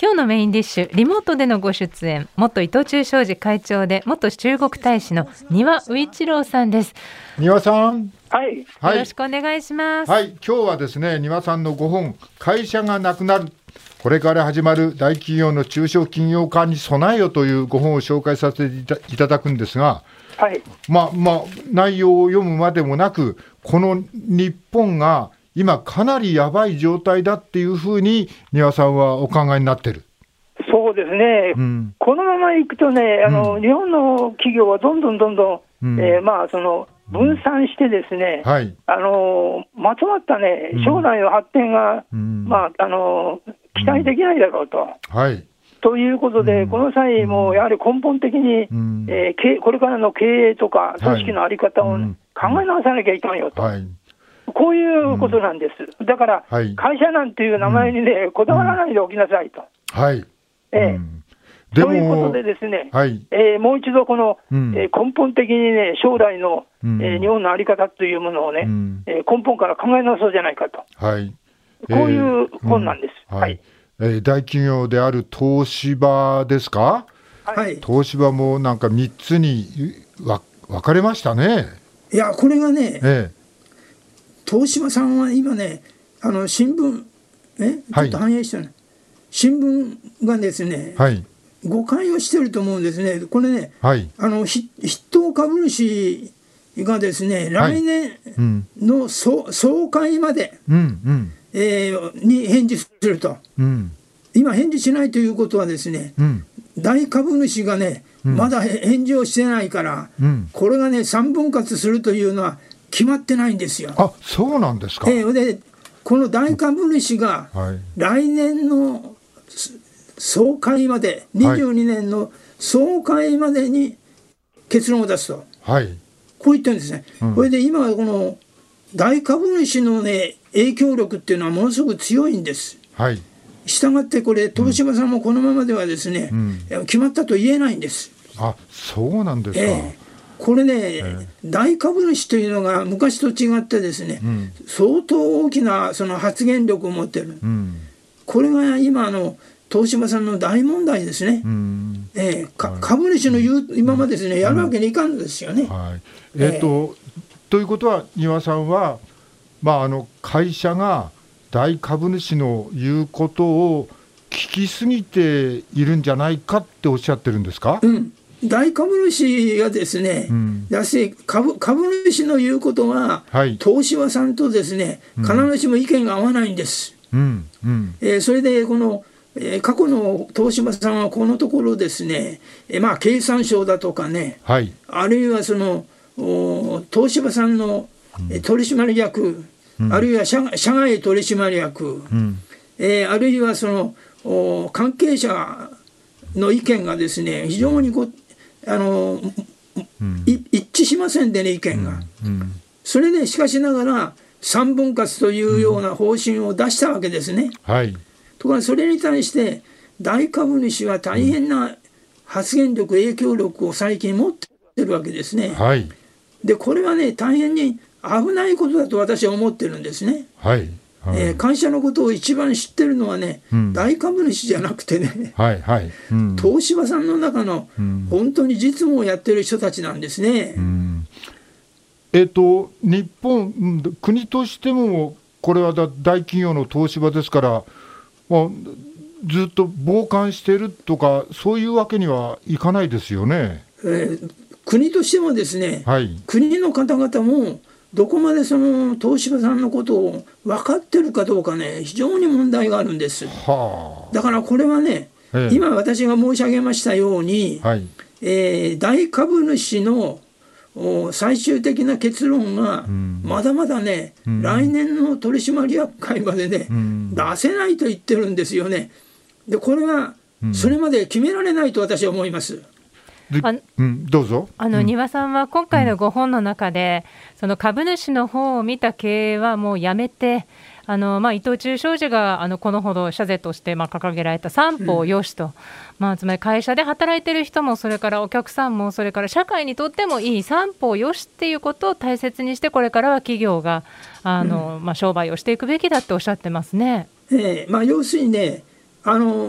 今日のメインディッシュ、リモートでのご出演、元伊藤忠商事会長で元中国大使の丹羽宇一郎さんです。 丹羽さん、 はい、 よろしくお願いします。 はい、今日はですね、丹羽さんのご本、会社がなくなる、これから始まる大企業の中小企業化に備えよというご本を紹介させていただくんですが、 はい、 内容を読むまでもなく、この日本が今かなりやばい状態だっていうふうに丹羽さんはお考えになってる。 そうですね、このままいくとね、日本の企業はどんどん、その分散してですね、まとまったね、将来の発展が、期待できないだろうと。ということで、この際、もやはり根本的に、これからの経営とか組織の在り方を、考え直さなきゃいかんよと、こういうことなんです。だから、会社なんていう名前にね、こだわらないでおきなさいと。ということでですね、もう一度この、根本的にね、将来の、日本の在り方というものをね、根本から考え直そうじゃないかと、こういう本なんです。 大企業である東芝ですか、東芝もなんか3つに分かれましたね。 いや、これがね、東芝さんは今ね、新聞、ちょっと反映したね、新聞がですね、誤解をしてると思うんですね。これね、筆頭株主がですね、来年の総会まで、に返事すると、今返事しないということはですね、大株主がね、まだ返事をしてないから、これがね3分割するというのは決まってないんですよ。 あ、そうなんですか。 でこの大株主が来年の総会まで、22年の総会までに結論を出すと、こう言ってるんですね。これで今この大株主のね影響力っていうのはものすごく強いんです。したがってこれ東芝さんもこのままではですね、決まったと言えないんです。 あ、そうなんですか。 これね、大株主というのが昔と違ってですね、相当大きなその発言力を持ってる、これが今東芝さんの大問題ですね。株主の言う今までですね、やるわけにいかんですよね。 ということは丹羽さんは、会社が大株主の言うことを聞きすぎているんじゃないかっておっしゃってるんですか。 大株主がですね、株主の言うことは、東芝さんとですね、必ずしも意見が合わないんです。それでこの過去の東芝さんはこのところですね、経産省だとかね、あるいはその東芝さんの取締役、あるいは社外取締役、あるいはその関係者の意見がですね、非常に一致しませんでね、意見が。それでしかしながら3分割というような方針を出したわけですね。ところがそれに対して大株主は大変な発言力、影響力を最近持っているわけですね。でこれはね、大変に危ないことだと私は思ってるんですね。会社のことを一番知ってるのはね、大株主じゃなくてね、東芝さんの中の本当に実務をやってる人たちなんですね。 日本、国としてもこれは大企業の東芝ですから、ずっと傍観してるとかそういうわけにはいかないですよね。 国としてもですね、国の方々もどこまでその東芝さんのことを分かってるかどうかね、非常に問題があるんです。だからこれはね、今私が申し上げましたように、大株主の最終的な結論がまだまだね、来年の取締役会までね、出せないと言ってるんですよね。でこれはそれまで決められないと私は思います。 どうぞ。 丹羽さんは今回のご本の中で、その株主の方を見た経営はもうやめて、伊藤忠商事がこのほど社是として掲げられた三方よしと、つまり会社で働いている人も、それからお客さんも、それから社会にとってもいい三方よしっていうことを大切にして、これからは企業が商売をしていくべきだっておっしゃってますね。 要するにね、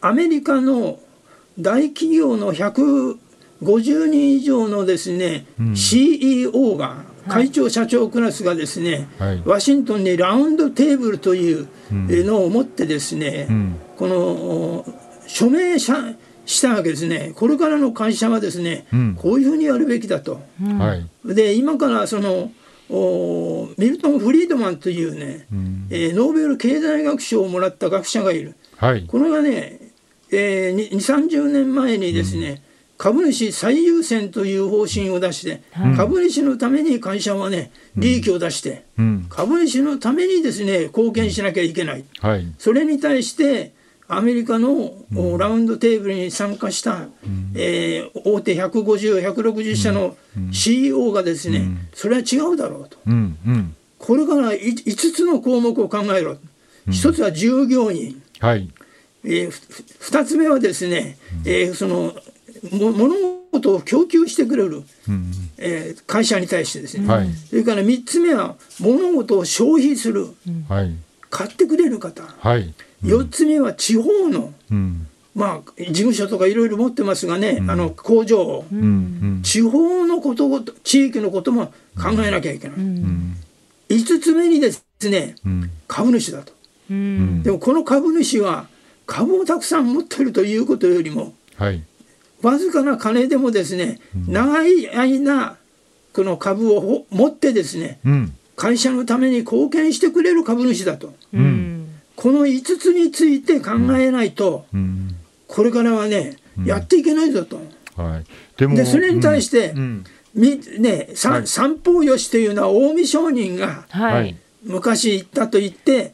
アメリカの大企業の150人以上のですね、CEO が会長社長クラスがですね、ワシントンにラウンドテーブルというのを持ってですね、この署名したわけですね。これからの会社はですね、こういうふうにやるべきだと。で今からそのミルトン・フリードマンというね、ノーベル経済学賞をもらった学者がいる。これがね、20、30年前にですね、株主最優先という方針を出して、株主のために会社はね、利益を出して、株主のためにですね、貢献しなきゃいけない。それに対して、アメリカのラウンドテーブルに参加した、大手150、160社の CEO がですね、それは違うだろうと。これから5つの項目を考えろ。1つは従業員。2つ目はですね、その物事を供給してくれる、会社に対してですね、それから3つ目は物事を消費する、買ってくれる方、4つ目は地方の、事務所とかいろいろ持ってますがね、工場、地方のこと、地域のことも考えなきゃいけない。5つ目にですね、株主だと。でもこの株主は株をたくさん持っているということよりも、わずかな金でもですね、長い間この株を持ってですね、会社のために貢献してくれる株主だと。この5つについて考えないと、これからはね、やっていけないぞと。でそれに対して、三方よしというのは近江商人が昔言ったと言って、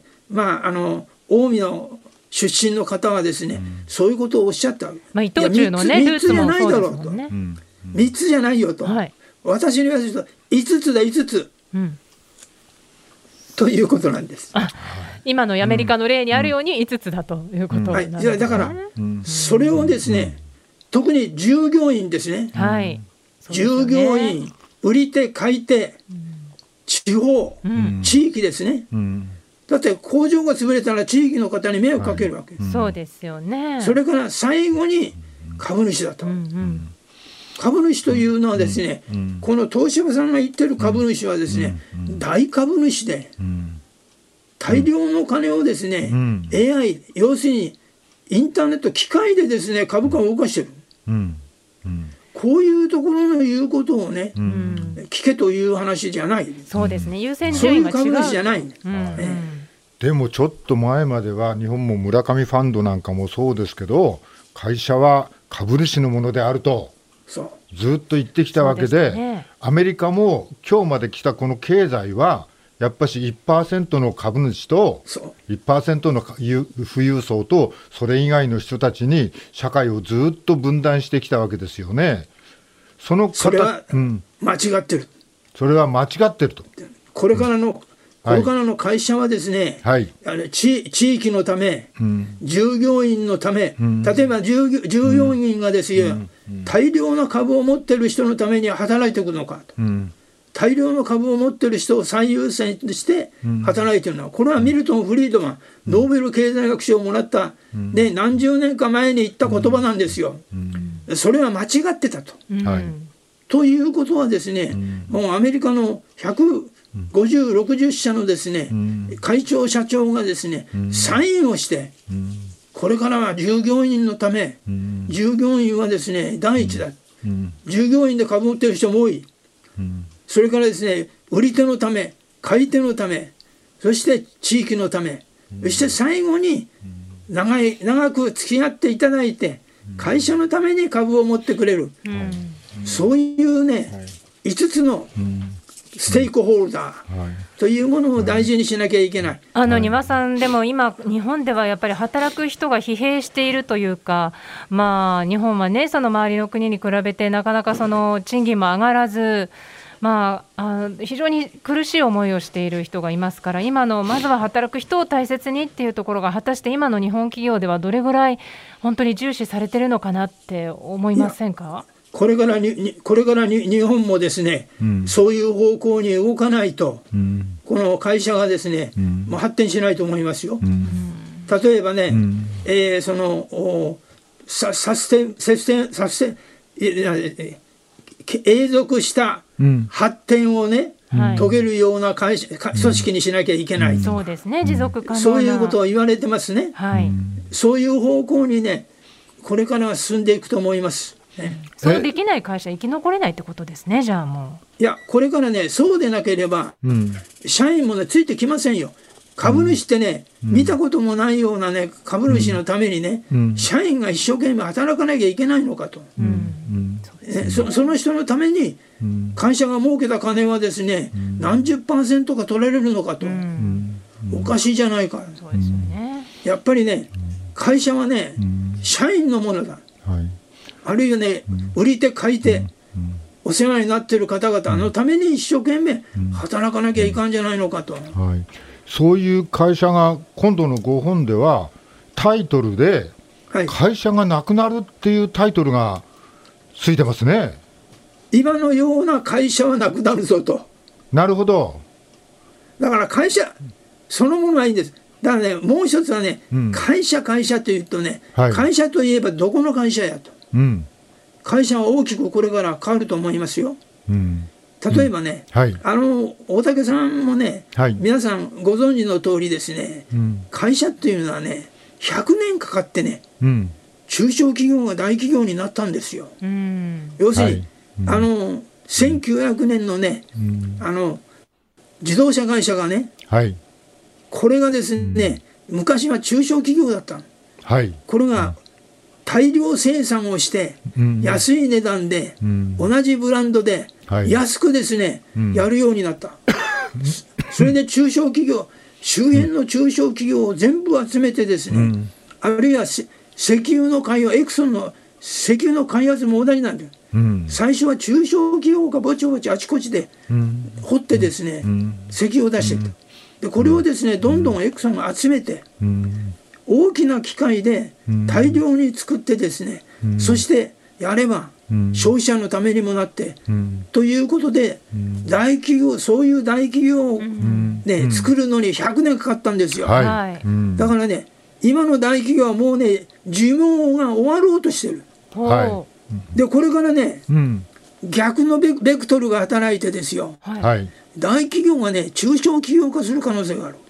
近江の出身の方はですね、そういうことをおっしゃったわけ。 伊藤忠のね、 3つじゃないだろうと。3つじゃないよと。私に言わせると5つだ5つ、ということなんです。 今のアメリカの例にあるように5つだということなんですね。 だからそれをですね、特に従業員ですね、従業員、売り手買い手、地方、地域ですね。だって工場が潰れたら地域の方に迷惑かけるわけ。 そうですよね。 それから最後に株主だと。株主というのはですね、この東芝さんが言ってる株主はですね、大株主で大量の金をですね、AI、要するにインターネット機械でですね、株価を動かしてる。こういうところの言うことをね、聞けという話じゃない。 そうですね、優先順位が違う。 そういう株主じゃない。 でもちょっと前までは日本も村上ファンドなんかもそうですけど、会社は株主のものであるとずっと言ってきたわけで、アメリカも今日まで来たこの経済はやっぱし 1% の株主と 1% の富裕層とそれ以外の人たちに社会をずっと分断してきたわけですよね。それは間違ってる。 それは間違ってると。 これからの会社はですね、地域のため、従業員のため、例えば従業員がですよ、大量の株を持っている人のために働いていくのかと。大量の株を持っている人を最優先として働いているのは、これはミルトン・フリードマン、ノーベル経済学賞をもらった、何十年か前に言った言葉なんですよ。それは間違ってたと。ということはですね、もうアメリカの150、60社のですね、会長社長がですね、サインをして、これからは従業員のため、従業員はですね、第一だ。従業員で株を持っている人も多い。それからですね、売り手のため、買い手のため、そして地域のため、そして最後に長く付き合っていただいて、会社のために株を持ってくれる。そういうね、5つのステークホルダーというものを大事にしなきゃいけない。 丹羽さん、でも今日本ではやっぱり働く人が疲弊しているというか、日本はね、その周りの国に比べてなかなかその賃金も上がらず、非常に苦しい思いをしている人がいますから、今のまずは働く人を大切にっていうところが果たして今の日本企業ではどれぐらい本当に重視されてるのかなって思いませんか？ これから日本もですね、そういう方向に動かないと、この会社がですね、発展しないと思いますよ。 例えばね、その永続した発展をね、遂げるような組織にしなきゃいけない、 そうですね、持続可能な、 そういうことを言われてますね、そういう方向にねこれからは進んでいくと思います、 そうできない会社生き残れないってことですね。じゃあもういやこれからねそうでなければ、社員もねついてきませんよ。株主ってね、見たこともないようなね株主のためにね、社員が一生懸命働かなきゃいけないのかと、その人のために会社が儲けた金はですね、何十%か取られるのかと、おかしいじゃないか。 そうですよね。 やっぱりね会社はね、社員のものだ、あるいはね、売り手買い手、お世話になっている方々のために一生懸命働かなきゃいかんじゃないのかと、 そういう会社が今度のご本ではタイトルで会社がなくなるっていうタイトルがついてますね。 今のような会社はなくなるぞと。 なるほど。 だから会社そのものはいいんです。だからねもう一つはね、会社というとね、会社といえばどこの会社やと、会社は大きくこれから変わると思いますよ。例えばね、大竹さんもね、皆さんご存知の通りですね、会社っていうのはね100年かかってね、中小企業が大企業になったんですよ。要するに、1900年のね、自動車会社がね、これがですね、昔は中小企業だった、これが大量生産をして安い値段で同じブランドで安くですね、やるようになった。それで中小企業、周辺の中小企業を全部集めてですね、あるいは石油の開発、エクソンの石油の開発も同じなんだよ。最初は中小企業がぼちぼちあちこちで掘ってですね、石油を出していった。でこれをですねどんどんエクソンが集めて、大きな機械で大量に作ってですね、そしてやれば消費者のためにもなって、ということで大企業、そういう大企業を、作るのに100年かかったんですよ。だからね今の大企業はもうね寿命が終わろうとしてる。でこれからね、逆のベクトルが働いてですよ、大企業がね中小企業化する可能性がある。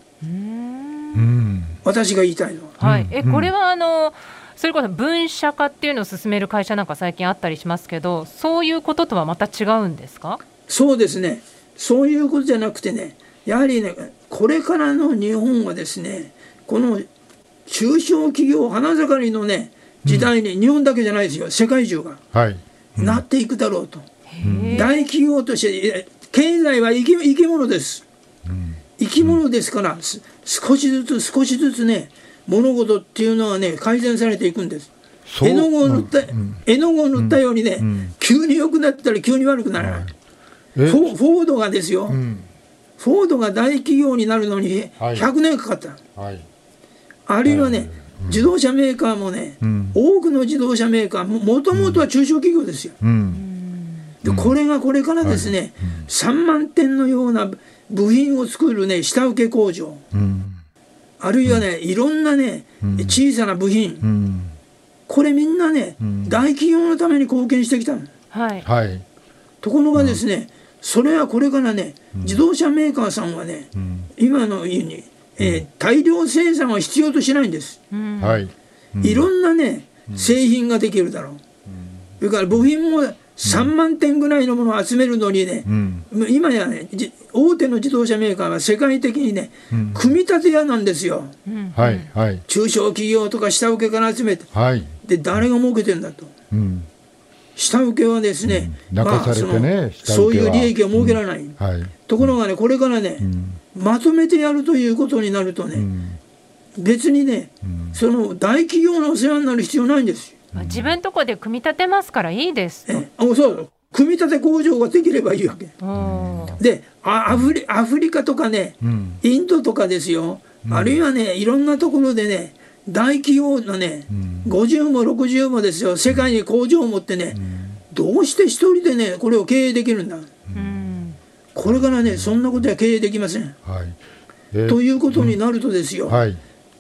私が言いたいのは、 これはそれこそ分社化っていうのを進める会社なんか最近あったりしますけど、そういうこととはまた違うんですか？ そうですね、そういうことじゃなくてね、やはりねこれからの日本はですね、この中小企業花盛りのね時代に、日本だけじゃないですよ、世界中が、なっていくだろうと。大企業として経済は生き物です、生き物ですから、少しずつね物事っていうのはね改善されていくんです。絵の具を塗ったようにね、急に良くなったり急に悪くならない。フォードがですよ、フォードが大企業になるのに100年かかった、あるいはね、自動車メーカーもね、多くの自動車メーカーもともとは中小企業ですよ。でこれからですね、3万点のような部品を作るね下請け工場、あるいはねいろんなね小さな部品、これみんなね大企業のために貢献してきたの。ところがですね、それはこれからね自動車メーカーさんはね、今のように大量生産は必要としないんです。いろんなね製品ができるだろう。それから部品も3万点ぐらいのものを集めるのにね、今やね大手の自動車メーカーは世界的にね、組み立て屋なんですよ。中小企業とか下請けから集めて、で誰が儲けてんだと。下請けはですね、そういう利益を設けられない。ところがねこれからね、まとめてやるということになるとね、別にね、その大企業のお世話になる必要ないんですよ。 自分とこで組み立てますからいいですと。 そう組み立て工場ができればいいわけで、アフリカとかね、インドとかですよ、あるいはねいろんなところでね大企業のね、50も60もですよ、世界に工場を持ってね、どうして一人でねこれを経営できるんだ。これからねそんなことは経営できません。ということになるとですよ、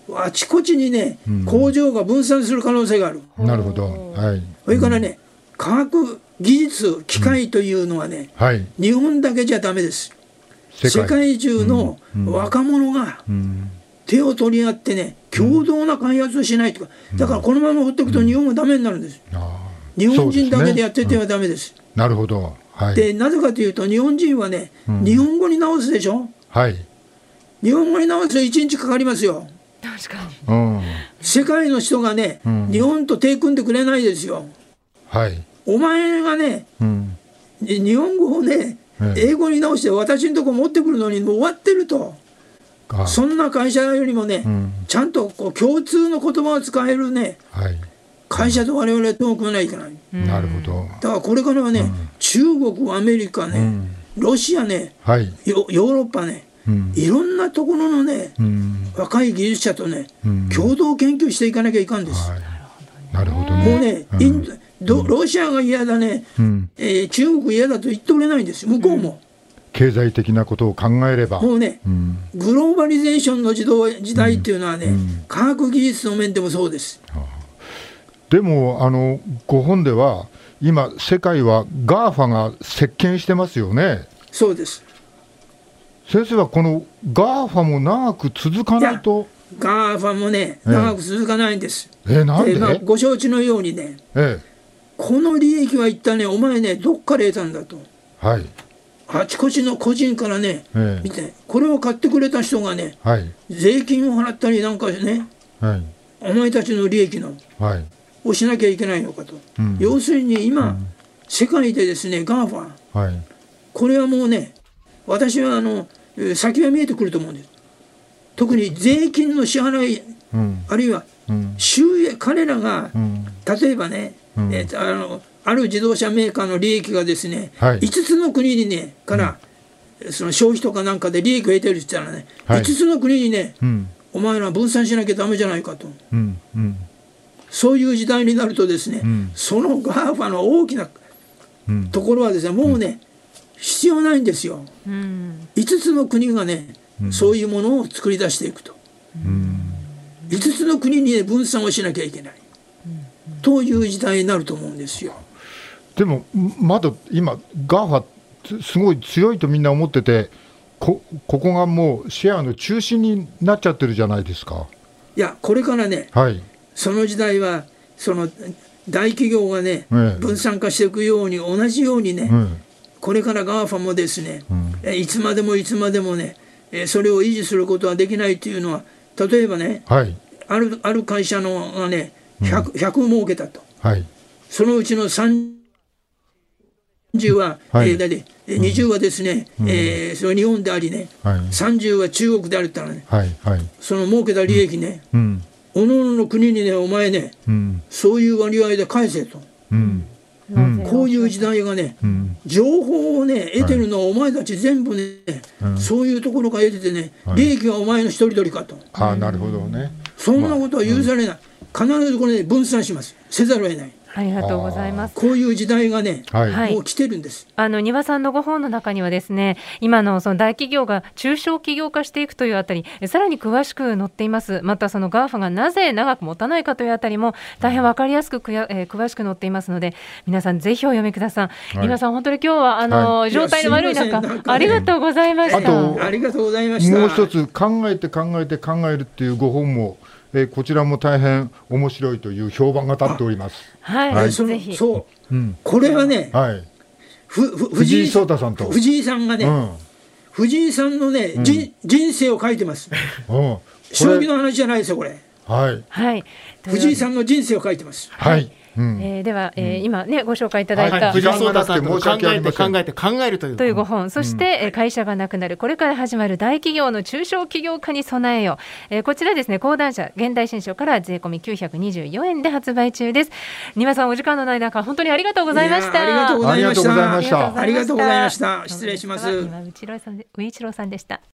あちこちにね、工場が分散する可能性がある。 なるほど。はい。 それからね、科学技術機械というのはね、はい、日本だけじゃダメです。世界中の若者が手を取り合ってね、共同な開発をしないとか、だからこのまま放っておくと日本はダメになるんです。日本人だけでやっててはダメです。 なるほど。はい、 でなぜかというと、日本人はね、日本語に直すでしょ。はい、日本語に直すと1日かかりますよ。 確かに。 世界の人がね、日本と手組んでくれないですよ。はい、お前がね、日本語をね、英語に直して私のとこ持ってくるのにもう終わってると。そんな会社よりもね、ちゃんとこう共通の言葉を使えるね、はい、会社と我々は手を組まないといけない。 なるほど。 だからこれからはね、中国、アメリカね、ロシアね、はい、ヨーロッパね、いろんなところのね、若い技術者とね、共同研究していかなきゃいかんです。 なるほどね。 もうね、ロシアが嫌だね、中国嫌だと言っておれないんですよ、向こうも。 経済的なことを考えれば。 もうね、グローバリゼーションの時代っていうのはね、科学技術の面でもそうです。 でもご本では今世界は GAFA が席巻してますよね。 そうです。 先生はこの GAFA も長く続かないと。 GAFA もね、長く続かないんです。 なんで？ ご承知のようにね、この利益は一体ね、お前ね、どっから得たんだと。はい。あちこちの個人からね、見て、これを買ってくれた人がね、はい、税金を払ったりなんかね、はい、お前たちの利益の、はい、をしなきゃいけないのかと。要するに今、世界でですね、GAFA、はい、これはもうね、私は先は見えてくると思うんです。特に税金の支払い、あるいは収益、彼らが、例えばね、ある自動車メーカーの利益がですね、はい、5つの国にねから、その消費とかなんかで利益を得てるって言ったらね、はい、5つの国にね、お前ら分散しなきゃダメじゃないかと、そういう時代になるとですね、その GAFA の大きなところはですね、もうね、必要ないんですよ。5つの国がね、そういうものを作り出していくと、5つの国に、ね、分散をしなきゃいけない、という時代になると思うんですよ。 でもまだ今 GAFA すごい強いとみんな思ってて、ここがもうシェアの中心になっちゃってるじゃないですか。 いや、これからね、はい、その時代はその大企業がね、分散化していくように同じようにね、これから GAFA もですね、いつまでもいつまでもね、それを維持することはできないというのは、例えばね、はい、ある会社のがね 100儲けたと、はい、そのうちの30は、はい、20はですね、それ日本でありね、はい、30は中国であるったらね、はいはい、その儲けた利益ね、おのおのの国にね、お前ね、そういう割合で返せと、こういう時代がね、情報をね得てるのはお前たち全部ね、そういうところから得ててね、利益はお前の一人取りかと。 なるほどね。 そんなことは許されない。必ずこれで分散します。せざるを得ない。 ありがとうございます。 こういう時代がね、もう来てるんです。 丹羽さんのご本の中にはですね、今のその大企業が中小企業化していくというあたり、さらに詳しく載っています。またその GAFA がなぜ長く持たないかというあたりも大変分かりやすく詳しく載っていますので、皆さんぜひお読みください。丹羽さん、本当に今日は状態の悪い中、ありがとうございました。 ありがとうございました。 もう一つ考えてっていうご本もこちらも大変面白いという評判が立っております。 はい、ぜひ。 そう、これはね、はい、 藤井聡太さんと藤井さんがね、藤井さんのね、人生を書いてます。将棋の話じゃないですよ、これ。はい。はい。藤井さんの人生を書いてます。 はい。では、今ねご紹介いただいた、 藤井聡太さんと考えるというご本、そして、会社がなくなるこれから始まる大企業の中小企業化に備えよ、こちらですね、講談社現代新書から税込み924円で発売中です。丹羽さん、お時間のない中本当にありがとうございました。 ありがとうございました。ありがとうございました。失礼します。 今内一郎さんでした。